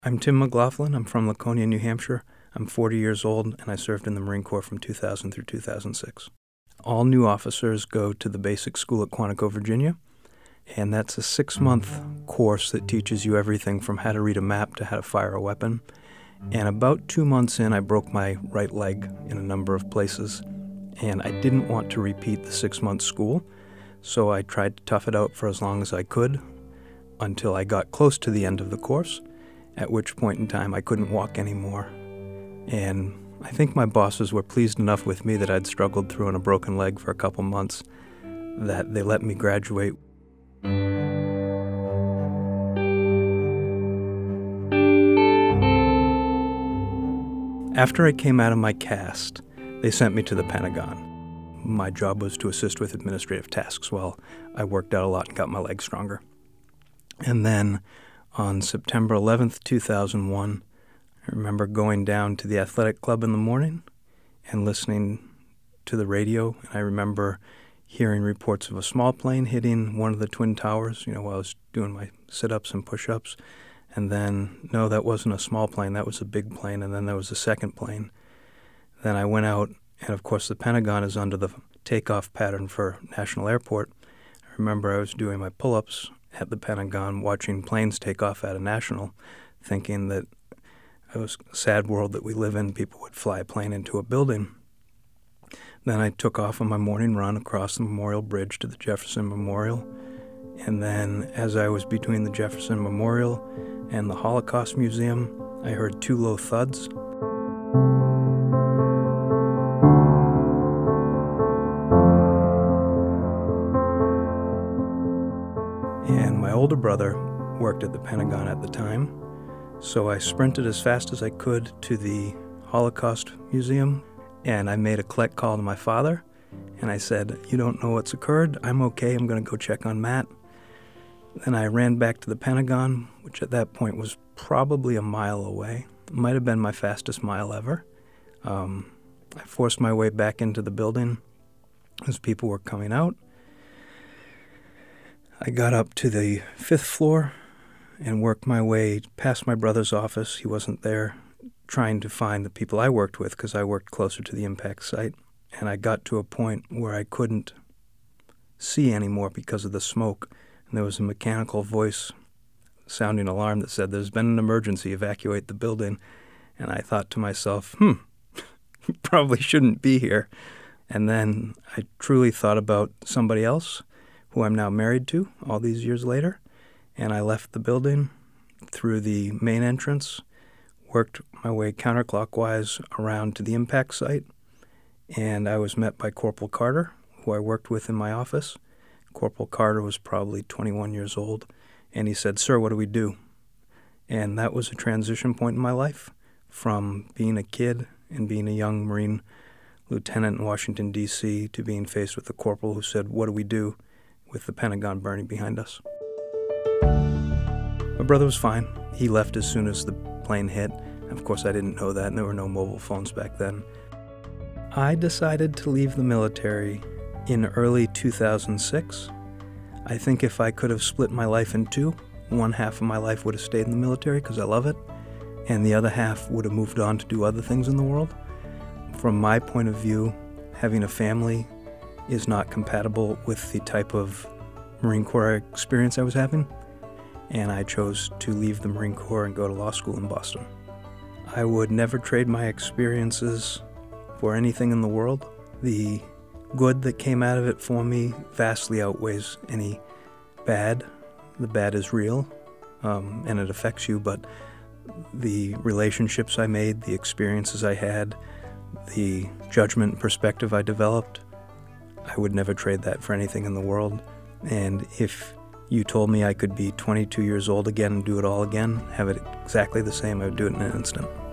I'm Tim McLaughlin. I'm from Laconia, New Hampshire. I'm 40 years old, and I served in the Marine Corps from 2000 through 2006. All new officers go to the basic school at Quantico, Virginia, and that's a 6-month course that teaches you everything from how to read a map to how to fire a weapon. And about 2 months in, I broke my right leg in a number of places, and I didn't want to repeat the 6-month school, so I tried to tough it out for as long as I could until I got close to the end of the course, at which point in time I couldn't walk anymore. And I think my bosses were pleased enough with me that I'd struggled through on a broken leg for a couple months that they let me graduate. After I came out of my cast, they sent me to the Pentagon. My job was to assist with administrative tasks while I worked out a lot and got my leg stronger. And then on September 11th, 2001, I remember going down to the athletic club in the morning and listening to the radio. And I remember hearing reports of a small plane hitting one of the Twin Towers, while I was doing my sit-ups and push-ups. And then, no, that wasn't a small plane, that was a big plane. And then there was a second plane. Then I went out, and of course the Pentagon is under the takeoff pattern for National Airport. I remember I was doing my pull-ups at the Pentagon, watching planes take off out of National, thinking that it was a sad world that we live in. People would fly a plane into a building. Then I took off on my morning run across the Memorial Bridge to the Jefferson Memorial. And then as I was between the Jefferson Memorial and the Holocaust Museum, I heard 2 low thuds. And my older brother worked at the Pentagon at the time, so I sprinted as fast as I could to the Holocaust Museum, and I made a collect call to my father, and I said, "You don't know what's occurred. I'm okay. I'm going to go check on Matt." Then I ran back to the Pentagon, which at that point was probably a mile away. It might have been my fastest mile ever. I forced my way back into the building as people were coming out. I got up to the 5th floor and worked my way past my brother's office. He wasn't there, trying to find the people I worked with because I worked closer to the impact site. And I got to a point where I couldn't see anymore because of the smoke. And there was a mechanical voice sounding alarm that said, "There's been an emergency, evacuate the building." And I thought to myself, you probably shouldn't be here. And then I truly thought about somebody else who I'm now married to all these years later. And I left the building through the main entrance, worked my way counterclockwise around to the impact site, and I was met by Corporal Carter, who I worked with in my office. Corporal Carter was probably 21 years old, and he said, "Sir, what do we do?" And that was a transition point in my life from being a kid and being a young Marine lieutenant in Washington, D.C., to being faced with a corporal who said, "What do we do?" with the Pentagon burning behind us. My brother was fine. He left as soon as the plane hit. Of course, I didn't know that, and there were no mobile phones back then. I decided to leave the military in early 2006. I think if I could have split my life in 2, one half of my life would have stayed in the military because I love it, and the other half would have moved on to do other things in the world. From my point of view, having a family is not compatible with the type of Marine Corps experience I was having, and I chose to leave the Marine Corps and go to law school in Boston. I would never trade my experiences for anything in the world. The good that came out of it for me vastly outweighs any bad. The bad is real, and it affects you, but the relationships I made, the experiences I had, the judgment and perspective I developed, I would never trade that for anything in the world. And if you told me I could be 22 years old again and do it all again, have it exactly the same, I would do it in an instant.